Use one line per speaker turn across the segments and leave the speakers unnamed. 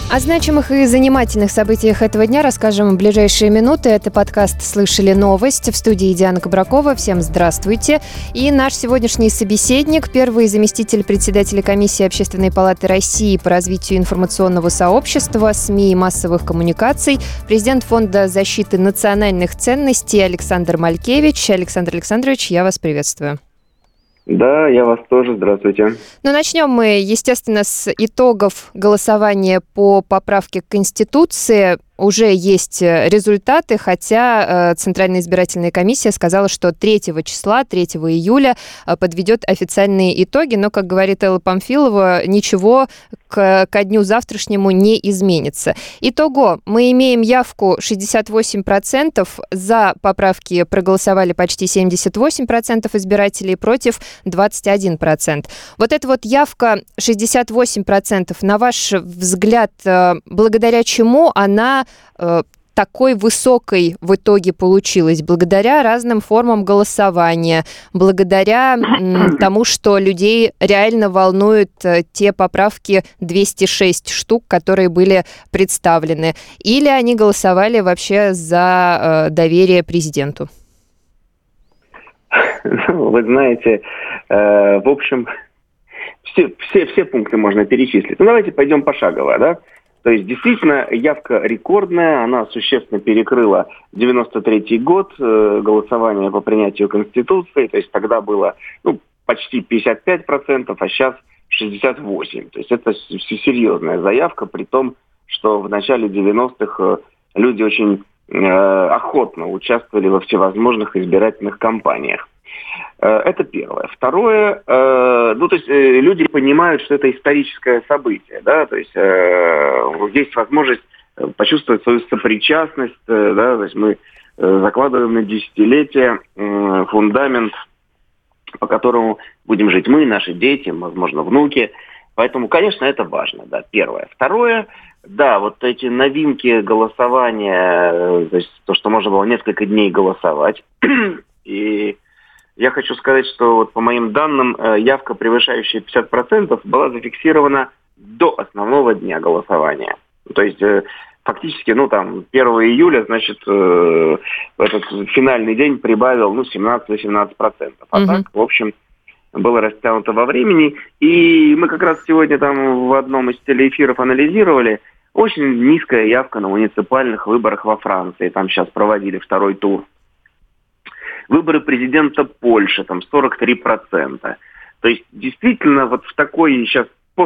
О значимых и занимательных событиях этого дня расскажем в ближайшие минуты. Это подкаст «Слышали новость». В студии Диана Кабракова. Всем здравствуйте. И наш сегодняшний собеседник, первый заместитель председателя комиссии Общественной палаты России по развитию информационного сообщества, СМИ и массовых коммуникаций, президент Фонда защиты национальных ценностей Александр Малькевич. Александр Александрович, я вас приветствую.
Да, я вас тоже. Здравствуйте.
Ну, начнем мы, естественно, с итогов голосования по поправке к Конституции. Уже есть результаты, хотя Центральная избирательная комиссия сказала, что 3 числа, 3 июля подведет официальные итоги, но, как говорит Элла Памфилова, ничего ко дню завтрашнему не изменится. Итого, мы имеем явку 68%, за поправки проголосовали почти 78% избирателей, против 21%. Вот эта вот явка 68%, на ваш взгляд, благодаря чему она такой высокой в итоге получилась? Благодаря разным формам голосования, благодаря тому, что людей реально волнуют те поправки 206 штук, которые были представлены? Или они голосовали вообще за доверие президенту?
Вы знаете, в общем, все пункты можно перечислить. Ну, давайте пойдем пошагово, да? То есть, действительно, явка рекордная, она существенно перекрыла 93-й год, голосование по принятию Конституции, то есть тогда было почти 55%, а сейчас 68%. То есть это серьезная заявка, при том, что в начале 90-х люди очень охотно участвовали во всевозможных избирательных кампаниях. Это первое. Второе, люди понимают, что это историческое событие, да, то есть есть возможность почувствовать свою сопричастность, да, то есть мы закладываем на десятилетия фундамент, по которому будем жить мы, наши дети, возможно, внуки. Поэтому, конечно, это важно, да, первое. Второе, да, вот эти новинки голосования, то есть то, что можно было несколько дней голосовать, и я хочу сказать, что вот по моим данным, явка, превышающая 50%, была зафиксирована до основного дня голосования. То есть фактически, 1 июля, значит, этот финальный день прибавил, 17-18%. А так, в общем, было растянуто во времени. И мы как раз сегодня там в одном из телеэфиров анализировали очень низкая явка на муниципальных выборах во Франции. Там сейчас проводили второй тур. Выборы президента Польши, там 43%. То есть, действительно, вот в такой сейчас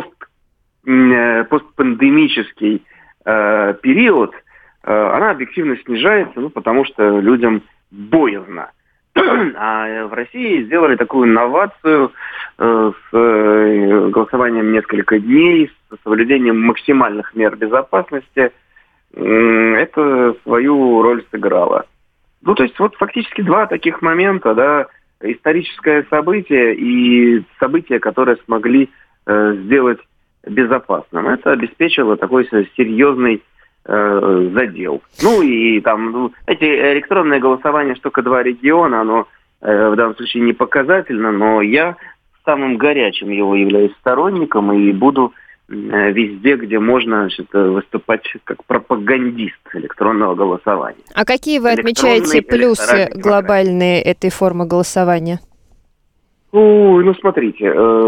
постпандемический период она объективно снижается, потому что людям боязно. А в России сделали такую инновацию с голосованием несколько дней, с соблюдением максимальных мер безопасности. Это свою роль сыграло. То есть вот фактически два таких момента, да, историческое событие и событие, которое смогли сделать безопасным. Это обеспечило такой серьезный задел. И там, эти электронное голосование, что только 2 региона, оно в данном случае не показательно, но я самым горячим его являюсь сторонником и буду везде, где можно, выступать как пропагандист электронного голосования.
А какие вы отмечаете плюсы глобальные этой формы голосования?
Смотрите,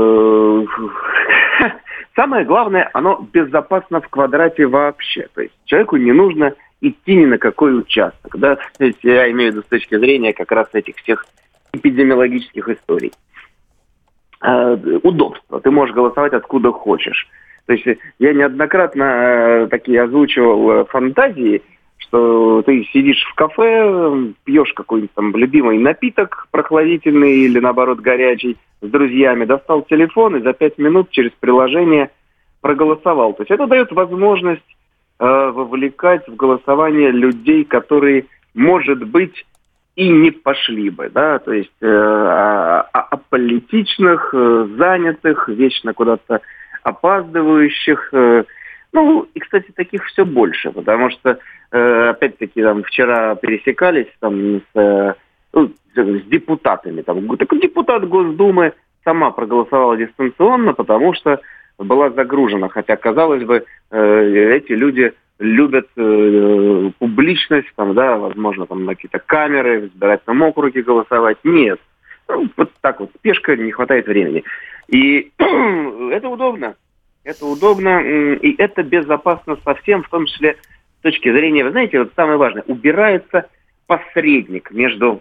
самое главное, оно безопасно в квадрате вообще. То есть человеку не нужно идти ни на какой участок. Да? То есть я имею в виду с точки зрения как раз этих всех эпидемиологических историй. Удобство. Ты можешь голосовать откуда хочешь. То есть я неоднократно такие озвучивал фантазии, что ты сидишь в кафе, пьешь какой-нибудь там любимый напиток прохладительный или, наоборот, горячий, с друзьями, достал телефон и за 5 минут через приложение проголосовал. То есть это дает возможность вовлекать в голосование людей, которые, может быть, и не пошли бы, да, то есть аполитичных, занятых, вечно куда-то опаздывающих. И, кстати, таких все больше, потому что, опять-таки, вчера пересекались с депутатами. Такой депутат Госдумы сама проголосовала дистанционно, потому что была загружена. Хотя, казалось бы, эти люди любят публичность, там, да, возможно, там на какие-то камеры, в избирательном округе голосовать. Нет. Ну, вот так вот, спешка, не хватает времени. И это удобно. Это удобно, и это безопасно совсем, в том числе с точки зрения, вы знаете, вот самое важное, убирается посредник между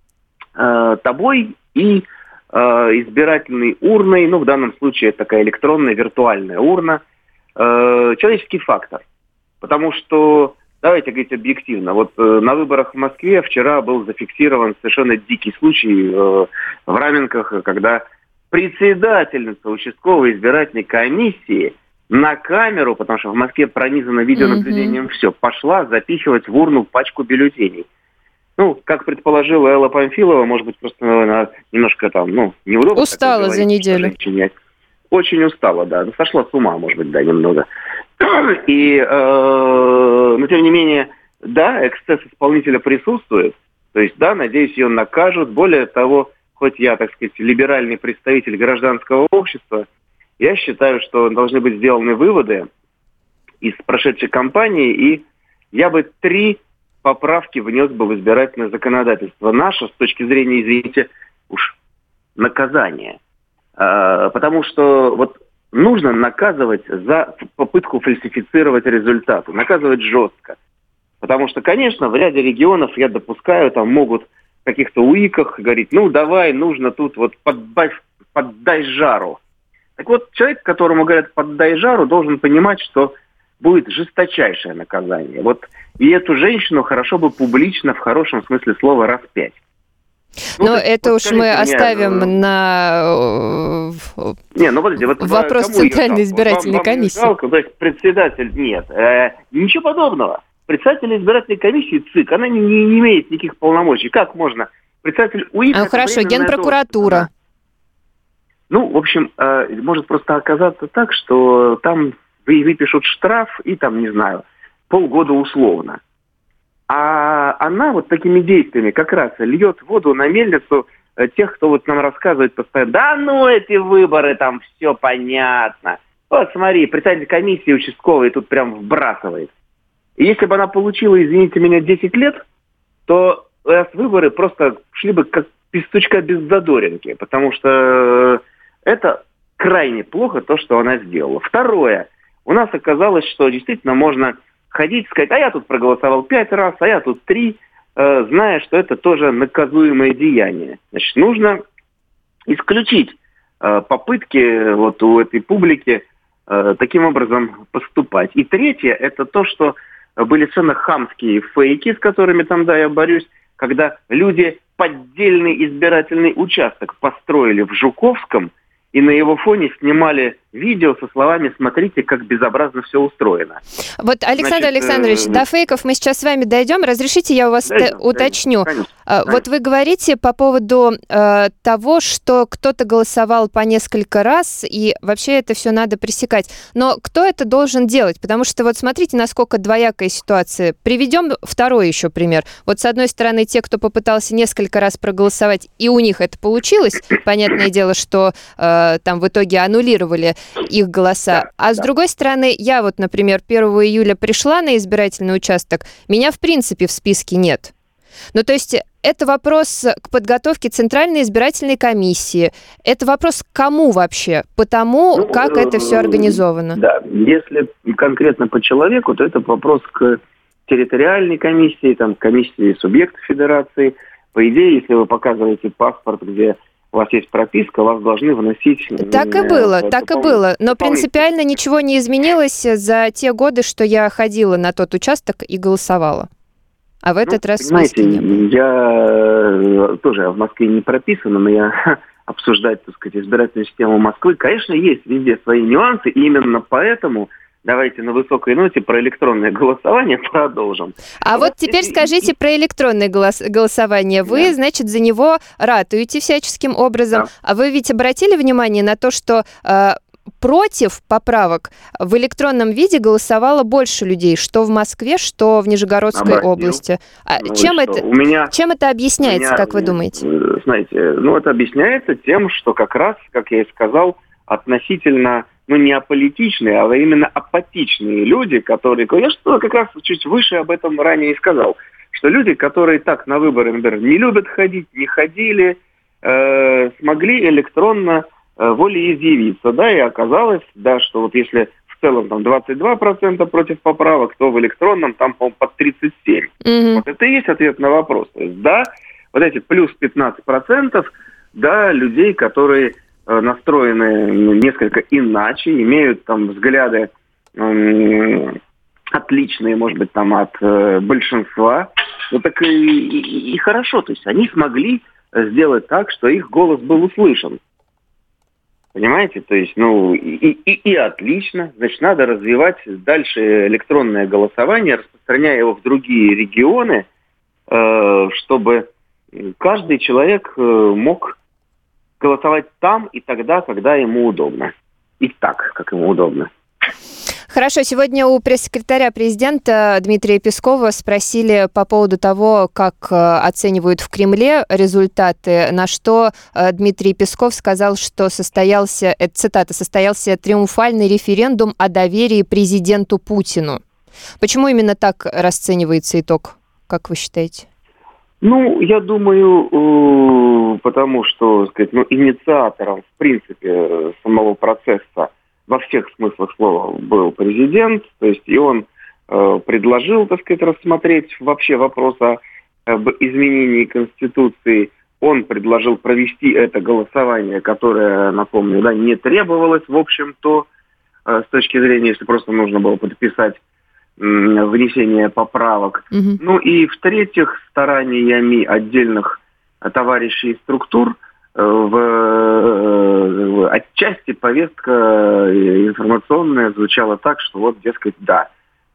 тобой и избирательной урной, ну, в данном случае это такая электронная виртуальная урна, человеческий фактор. Потому что, давайте говорить объективно, вот на выборах в Москве вчера был зафиксирован совершенно дикий случай в Раменках, когда председательница участковой избирательной комиссии на камеру, потому что в Москве пронизано видеонаблюдением все, пошла запихивать в урну пачку бюллетеней. Ну, как предположила Элла Памфилова, может быть, просто она немножко там, ну, неудобно.
Устала за неделю.
Очень устала, да. Сошла с ума, может быть, да, немного. И, но тем не менее, да, эксцесс исполнителя присутствует. То есть, да, надеюсь, ее накажут. Более того, хоть я, так сказать, либеральный представитель гражданского общества, я считаю, что должны быть сделаны выводы из прошедшей кампании, и я бы 3 поправки внес бы в избирательное законодательство наше с точки зрения, извините, уж наказания. Потому что вот нужно наказывать за попытку фальсифицировать результаты, наказывать жестко. Потому что, конечно, в ряде регионов, я допускаю, там могут в каких-то УИКах говорить, ну давай, нужно тут вот поддай жару. Так вот, человек, которому говорят поддай жару, должен понимать, что будет жесточайшее наказание. Вот и эту женщину хорошо бы публично, в хорошем смысле слова, распять.
Но это уж мы оставим на вопрос Центральной избирательной комиссии.
Жалко, то есть председатель нет. Ничего подобного. Председатель избирательной комиссии ЦИК, она не имеет никаких полномочий. Как можно? Председатель УИК...
хорошо, Генпрокуратура.
Ну, в общем, может просто оказаться так, что там выпишут штраф и там, не знаю, полгода условно. А она вот такими действиями как раз льет воду на мельницу тех, кто вот нам рассказывает постоянно, да ну эти выборы, там все понятно. Вот смотри, председатель комиссии участковый тут прям вбрасывает. И если бы она получила, извините меня, 10 лет, то выборы просто шли бы как пестучка без задоринки, потому что это крайне плохо то, что она сделала. Второе. У нас оказалось, что действительно можно ходить, сказать, а я тут проголосовал 5 раз, а я тут 3, зная, что это тоже наказуемое деяние. Значит, нужно исключить попытки вот у этой публики таким образом поступать. И третье, это то, что были совершенно хамские фейки, с которыми там, да, я борюсь, когда люди поддельный избирательный участок построили в Жуковском, и на его фоне снимали видео со словами «Смотрите, как безобразно все устроено».
Вот, Александр Александрович, до фейков мы сейчас с вами дойдем. Разрешите, я у вас уточню. Конечно. Вот вы говорите по поводу того, что кто-то голосовал по несколько раз, и вообще это все надо пресекать. Но кто это должен делать? Потому что вот смотрите, насколько двоякая ситуация. Приведем второй еще пример. Вот с одной стороны, те, кто попытался несколько раз проголосовать, и у них это получилось. Понятное дело, что там в итоге аннулировали их голоса. А с другой стороны, я вот, например, 1 июля пришла на избирательный участок, меня в принципе в списке нет. Ну, то есть это вопрос к подготовке Центральной избирательной комиссии. Это вопрос к кому вообще? По тому, как это все организовано.
Да, если конкретно по человеку, то это вопрос к территориальной комиссии, там, комиссии субъектов федерации. По идее, если вы показываете паспорт, где у вас есть прописка, вас должны вносить...
Так и было. Но принципиально ничего не изменилось за те годы, что я ходила на тот участок и голосовала. А в этот раз списка не было.
Я тоже в Москве не прописан, но я обсуждать, так сказать, избирательную систему Москвы. Конечно, есть везде свои нюансы, и именно поэтому давайте на высокой ноте про электронное голосование продолжим.
А вот теперь скажите про электронное голосование. Вы, значит, за него ратуете всяческим образом. Да. А вы ведь обратили внимание на то, что против поправок в электронном виде голосовало больше людей, что в Москве, что в Нижегородской области. Чем это объясняется, как вы думаете?
Знаете, это объясняется тем, что как раз, как я и сказал, относительно не аполитичные, а именно апатичные люди, которые... Я что как раз чуть выше об этом ранее и сказал, что люди, которые так на выборы, например, не любят ходить, не ходили, смогли электронно волеизъявиться, да, и оказалось, да, что вот если в целом там 22% против поправок, то в электронном там, по-моему, под 37%. Mm-hmm. Вот это и есть ответ на вопрос. То есть, да, вот эти плюс 15%, да, людей, которые настроены несколько иначе, имеют там взгляды отличные, может быть, там от большинства, ну так и хорошо, то есть они смогли сделать так, что их голос был услышан. Понимаете? То есть, и отлично. Значит, надо развивать дальше электронное голосование, распространяя его в другие регионы, чтобы каждый человек мог голосовать там и тогда, когда ему удобно. И так, как ему удобно.
Хорошо, сегодня у пресс-секретаря президента Дмитрия Пескова спросили по поводу того, как оценивают в Кремле результаты, на что Дмитрий Песков сказал, что состоялся, это цитата, состоялся триумфальный референдум о доверии президенту Путину. Почему именно так расценивается итог, как вы считаете?
Я думаю, потому что, сказать, инициатором, в принципе, самого процесса во всех смыслах слова был президент, то есть и он предложил, так сказать, рассмотреть вообще вопрос об изменении Конституции. Он предложил провести это голосование, которое, напомню, да, не требовалось, в общем-то, с точки зрения, если просто нужно было подписать внесение поправок. Mm-hmm. И в-третьих, стараниями отдельных товарищей и структур отчасти повестка информационная звучала так, что вот, дескать, да,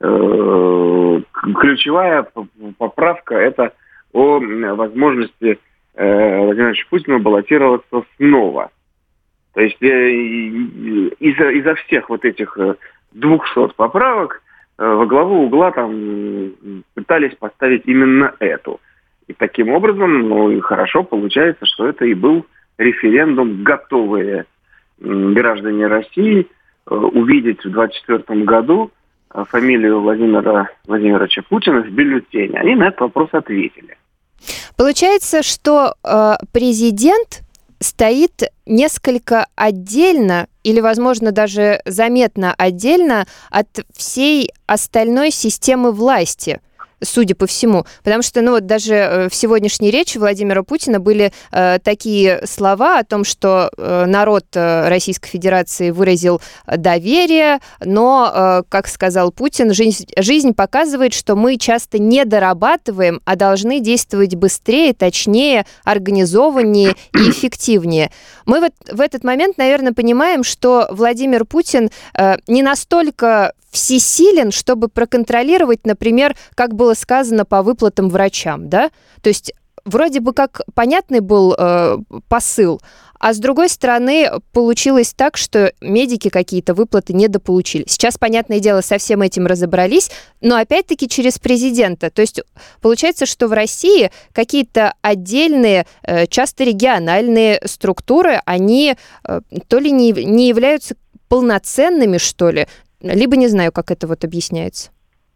ключевая поправка – это о возможности Владимира Владимировича Путина баллотироваться снова. То есть из-за всех вот этих 200 поправок во главу угла там пытались поставить именно эту. И таким образом, и хорошо получается, что это и был референдум, готовые граждане России увидеть в 2024 году фамилию Владимира Владимировича Путина в бюллетене. Они на этот вопрос ответили.
Получается, что президент стоит несколько отдельно или, возможно, даже заметно отдельно от всей остальной системы власти, судя по всему. Потому что, даже в сегодняшней речи Владимира Путина были такие слова о том, что народ Российской Федерации выразил доверие, но, как сказал Путин, жизнь показывает, что мы часто не дорабатываем, а должны действовать быстрее, точнее, организованнее и эффективнее. Мы в этот момент, наверное, понимаем, что Владимир Путин не настолько всесилен, чтобы проконтролировать, например, как было сказано по выплатам врачам, да? То есть вроде бы как понятный был посыл, а с другой стороны получилось так, что медики какие-то выплаты недополучили. Сейчас, понятное дело, со всем этим разобрались, но опять-таки через президента. То есть получается, что в России какие-то отдельные, часто региональные структуры, они то ли не являются полноценными, что ли, либо не знаю, как это вот объясняется.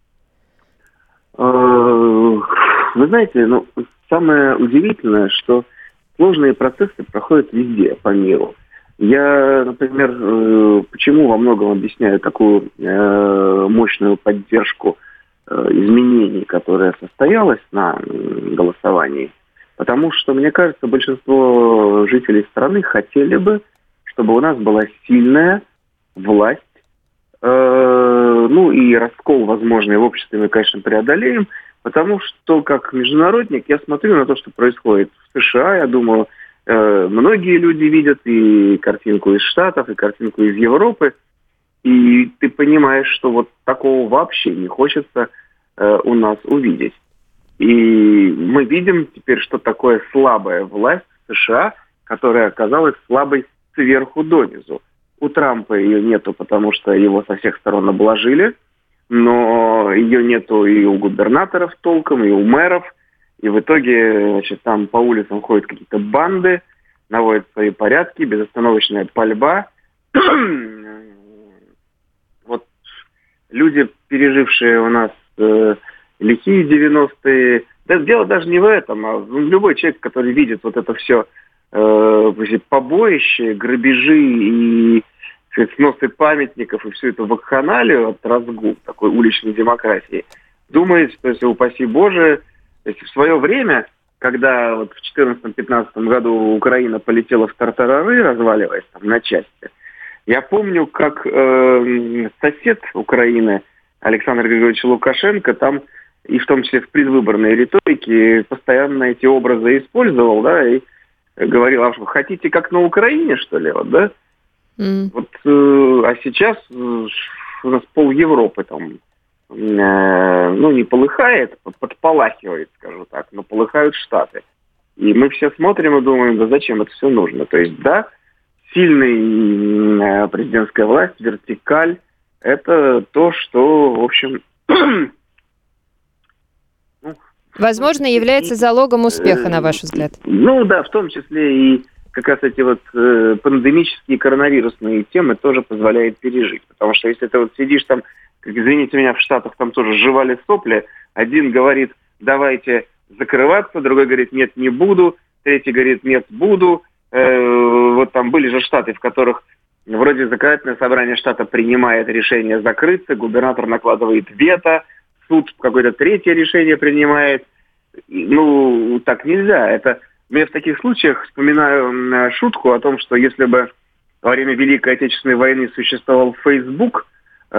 Вы знаете, самое удивительное, что сложные процессы проходят везде по миру. Я, например, почему во многом объясняю такую мощную поддержку изменений, которая состоялась на голосовании. Потому что, мне кажется, большинство жителей страны хотели бы, чтобы у нас была сильная власть, и раскол возможный в обществе мы, конечно, преодолеем, потому что, как международник, я смотрю на то, что происходит в США, я думаю, многие люди видят и картинку из Штатов, и картинку из Европы, и ты понимаешь, что вот такого вообще не хочется у нас увидеть. И мы видим теперь, что такое слабая власть в США, которая оказалась слабой сверху донизу. У Трампа ее нету, потому что его со всех сторон обложили, но ее нету и у губернаторов толком, и у мэров. И в итоге, там по улицам ходят какие-то банды, наводят свои порядки, безостановочная пальба. люди, пережившие у нас лихие 90-е, да, дело даже не в этом, а любой человек, который видит вот это все побоище, грабежи и сносы памятников и всю эту вакханалию от разгул такой уличной демократии, думает, что, если упаси Боже, если в свое время, когда вот в 2014-2015 году Украина полетела в тартарары, разваливаясь там на части, я помню, как сосед Украины Александр Григорьевич Лукашенко там, и в том числе в предвыборной риторике, постоянно эти образы использовал, да, и говорил: а что, хотите как на Украине, что ли, вот, да? Вот, а сейчас у нас пол Европы там, не полыхает, подполахивает, скажу так, но полыхают Штаты. И мы все смотрим и думаем: да зачем это все нужно? То есть, да, сильная президентская власть, вертикаль, это то, что, в общем...
Возможно, является залогом успеха, на ваш взгляд.
Ну да, в том числе и как раз эти вот пандемические коронавирусные темы тоже позволяет пережить. Потому что если ты вот сидишь там, как, извините меня, в Штатах там тоже жевали сопли, один говорит: давайте закрываться, другой говорит: нет, не буду, третий говорит: нет, буду. Вот там были же штаты, в которых вроде законодательное собрание штата принимает решение закрыться, губернатор накладывает вето, суд какое-то третье решение принимает. Ну, так нельзя. Я в таких случаях вспоминаю шутку о том, что если бы во время Великой Отечественной войны существовал Facebook,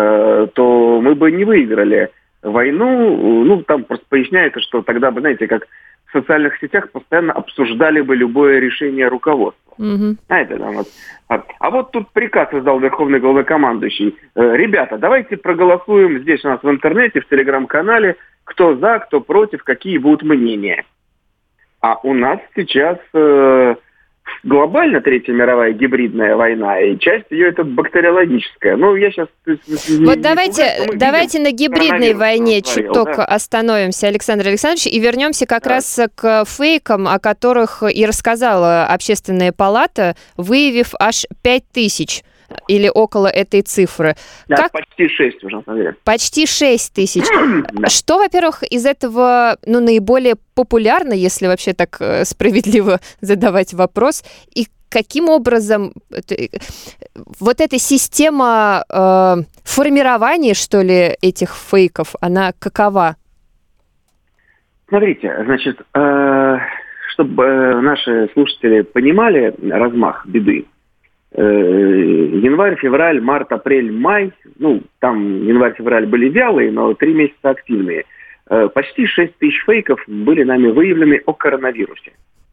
то мы бы не выиграли войну. Ну, там просто поясняется, что тогда бы, знаете, как в социальных сетях постоянно обсуждали бы любое решение руководства. Знаете, там вот. А вот тут приказ издал Верховный Главнокомандующий: ребята, давайте проголосуем здесь у нас в интернете, в телеграм-канале, кто за, кто против, какие будут мнения. А у нас сейчас глобально Третья мировая гибридная война, и часть ее это бактериологическая. Ну, я сейчас...
Вот давайте на гибридной войне чуток остановимся, Александр Александрович, и вернемся как раз к фейкам, о которых и рассказала Общественная палата, выявив аж 5000 или около этой цифры.
Да, почти 6 уже, наверное.
Почти 6 тысяч. Что, во-первых, из этого наиболее популярно, если вообще так справедливо задавать вопрос, и каким образом вот эта система формирования, что ли, этих фейков, она какова?
Смотрите, значит, чтобы наши слушатели понимали размах беды, январь, февраль, март, апрель, май, там январь-февраль были вялые, но 3 месяца активные. Почти 6 тысяч фейков были нами выявлены о коронавирусе.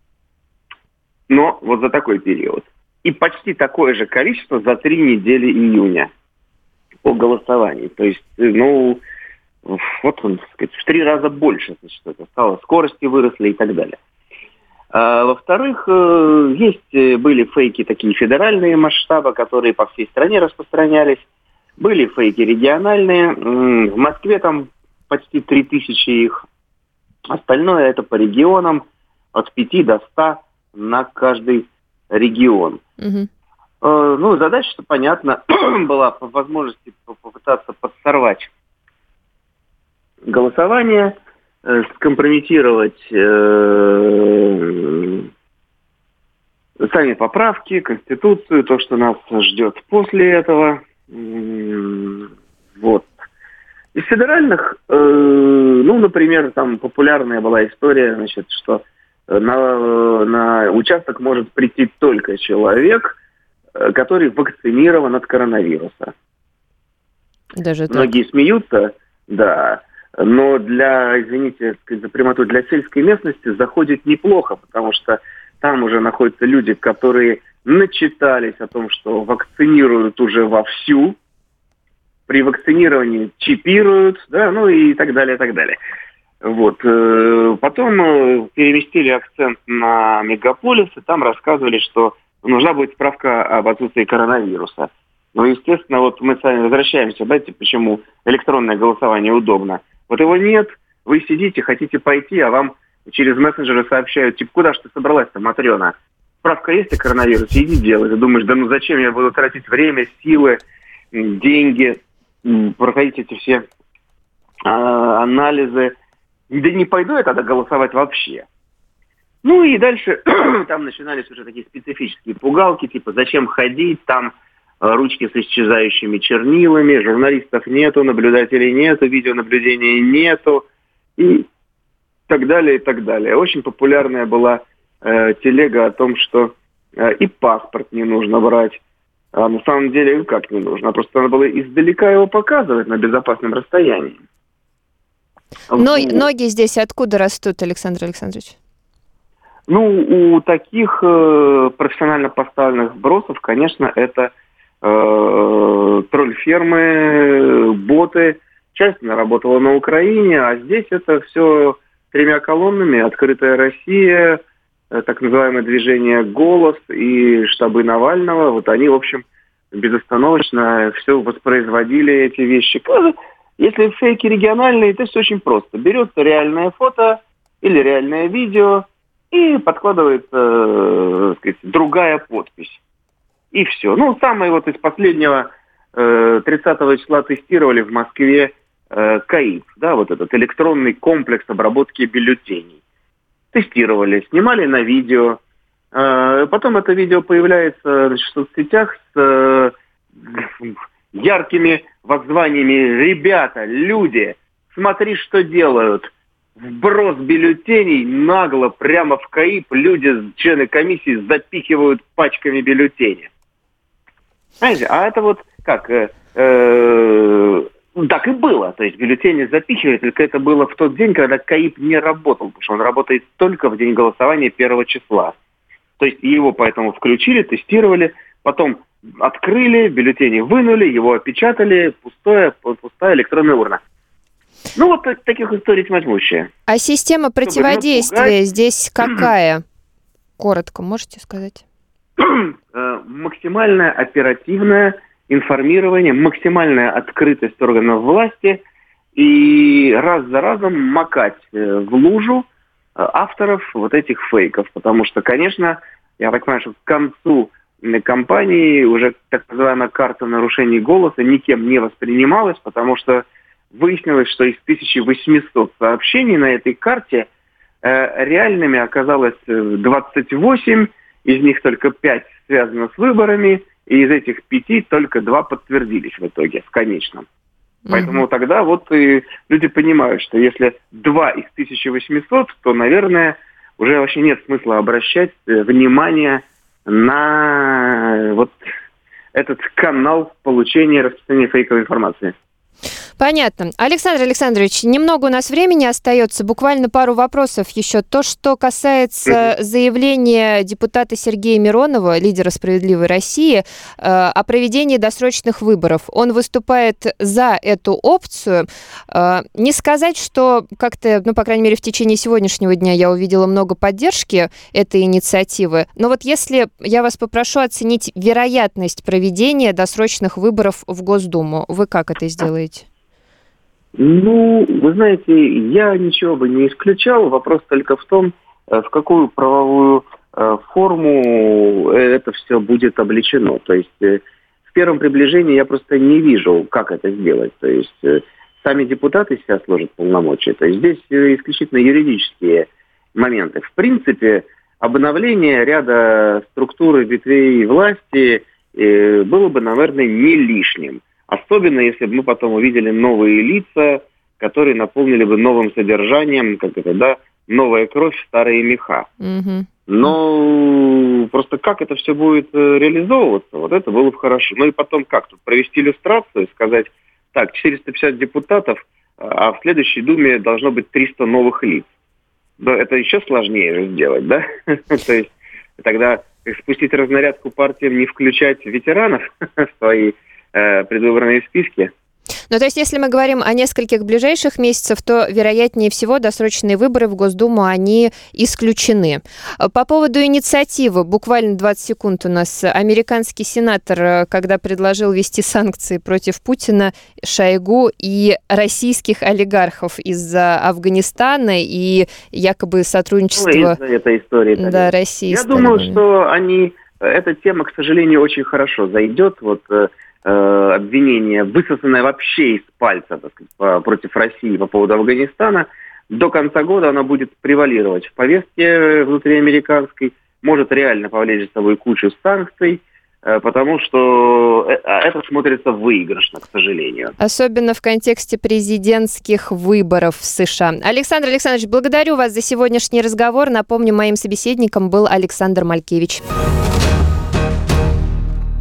Но вот за такой период. И почти такое же количество за 3 недели июня по голосованию. То есть, вот он, так сказать, в 3 раза больше, значит, это стало, скорости выросли и так далее. Во-вторых, были фейки такие федеральные масштаба, которые по всей стране распространялись. Были фейки региональные. В Москве там почти 3000 их. Остальное это по регионам от 5 до 100 на каждый регион. Задача-то, понятно, была по возможности попытаться подсорвать голосование, скомпрометировать сами поправки, Конституцию, то, что нас ждет после этого. Вот. Из федеральных, например, там популярная была история, значит, что на участок может прийти только человек, который вакцинирован от коронавируса.
Даже
Многие смеются, да. Но извините за прямоту, для сельской местности заходит неплохо, потому что там уже находятся люди, которые начитались о том, что вакцинируют уже вовсю, при вакцинировании чипируют, да, и так далее, и так далее. Вот. Потом переместили акцент на мегаполисы, там рассказывали, что нужна будет справка об отсутствии коронавируса. Естественно, вот мы с вами возвращаемся, знаете, почему электронное голосование удобно. Вот его нет, вы сидите, хотите пойти, а вам через мессенджеры сообщают, куда ж ты собралась-то, Матрена? Справка есть о коронавирусе, иди делай. Ты думаешь, зачем я буду тратить время, силы, деньги? проходить эти все анализы. Да не пойду я тогда голосовать вообще. Ну и дальше там начинались уже такие специфические пугалки, типа зачем ходить, там ручки с исчезающими чернилами, журналистов нету, наблюдателей нету, видеонаблюдения нету и так далее, и так далее. Очень популярная была телега о том, что и паспорт не нужно брать. А на самом деле как не нужно? Просто надо было издалека его показывать на безопасном расстоянии.
Ноги здесь откуда растут, Александр Александрович?
Ну, у таких профессионально поставленных вбросов, конечно, это тролль-фермы, боты. Часть работала на Украине, а здесь это все 3 колоннами. Открытая Россия, так называемое движение «Голос» и штабы Навального. Вот они, в общем, безостановочно все воспроизводили, эти вещи. Если фейки региональные, то все очень просто. Берется реальное фото или реальное видео, и подкладывается, сказать, другая подпись. И все. Ну, самое вот из последнего 30 числа тестировали в Москве КАИП, да, вот этот электронный комплекс обработки бюллетеней. Тестировали, снимали на видео. Потом это видео появляется в соцсетях с яркими воззваниями: ребята, люди, смотри, что делают. Вброс бюллетеней нагло прямо в КАИП люди, члены комиссии, запихивают пачками бюллетени. Знаете, а это вот как? Так и было. То есть бюллетени запихивали, только это было в тот день, когда КАИП не работал, потому что он работает только в день голосования 1 числа. То есть его поэтому включили, тестировали, потом открыли, бюллетени вынули, его опечатали, пустая электронная урна. Ну, вот таких историй тьмущая.
А система противодействия здесь какая? Коротко можете сказать?
Максимальное оперативное информирование, максимальная открытость органов власти и раз за разом макать в лужу авторов вот этих фейков. Потому что, конечно, я так понимаю, что к концу кампании уже так называемая карта нарушений голоса никем не воспринималась, потому что выяснилось, что из 1800 сообщений на этой карте реальными оказалось 28, из них только 5 связано с выборами, и из этих 5 только 2 подтвердились в итоге, в конечном. Поэтому тогда вот и люди понимают, что если 2 из 1800, то, наверное, уже вообще нет смысла обращать внимание на вот этот канал получения и распространения фейковой информации.
Понятно. Александр Александрович, немного у нас времени остается, буквально пару вопросов еще. То, что касается заявления депутата Сергея Миронова, лидера «Справедливой России», о проведении досрочных выборов. Он выступает за эту опцию. Не сказать, что как-то, по крайней мере, в течение сегодняшнего дня я увидела много поддержки этой инициативы. Но вот если я вас попрошу оценить вероятность проведения досрочных выборов в Госдуму, вы как это сделаете?
Ну, вы знаете, я ничего бы не исключал. Вопрос только в том, в какую правовую форму это все будет облечено. То есть в первом приближении я просто не вижу, как это сделать. То есть сами депутаты себя сложат полномочия. То есть здесь исключительно юридические моменты. В принципе, обновление ряда структур и ветвей власти было бы, наверное, не лишним. Особенно, если бы мы потом увидели новые лица, которые наполнили бы новым содержанием, новая кровь, старые меха. Но просто как это все будет реализовываться, вот это было бы хорошо. Ну и потом как тут провести иллюстрацию, сказать, так, 450 депутатов, а в следующей Думе должно быть 300 новых лиц. Да, это еще сложнее же сделать, да? То есть тогда спустить разнарядку партиям, не включать ветеранов в свои предвыборные списки.
Ну, то есть, если мы говорим о нескольких ближайших месяцах, то, вероятнее всего, досрочные выборы в Госдуму, они исключены. По поводу инициативы, буквально 20 секунд у нас. Американский сенатор, когда предложил ввести санкции против Путина, Шойгу и российских олигархов из-за Афганистана и якобы сотрудничества...
из-за этой истории.
Да, России.
Я думаю, что эта тема, к сожалению, очень хорошо зайдет. Вот обвинение, высосанное вообще из пальца, так сказать, против России по поводу Афганистана, до конца года оно будет превалировать в повестке внутриамериканской, может реально повлечь за собой кучу санкций, потому что это смотрится выигрышно, к сожалению.
Особенно в контексте президентских выборов в США. Александр Александрович, благодарю вас за сегодняшний разговор. Напомню, моим собеседником был Александр Малькевич.